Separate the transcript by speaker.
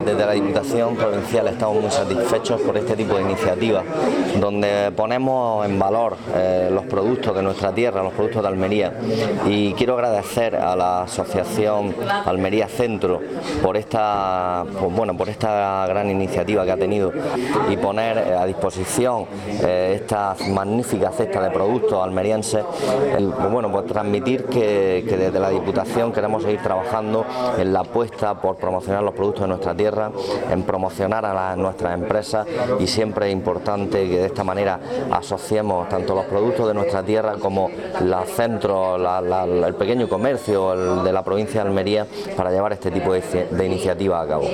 Speaker 1: desde la Diputación Provincial estamos muy satisfechos por este tipo de iniciativas, donde ponemos en valor los productos de nuestra tierra, los productos de Almería, y quiero agradecer a la Asociación Almería Centro por esta gran iniciativa que ha tenido y poner a disposición estas magníficas cestas de productos almerienses, pues transmitir que desde la Diputación queremos seguir trabajando en la apuesta por promocionar los productos de nuestra tierra, en promocionar a nuestras empresas, y siempre es importante que de esta manera asociemos tanto los productos de nuestra tierra como los centros, el pequeño comercio de la provincia de Almería, para llevar este tipo de iniciativas a cabo.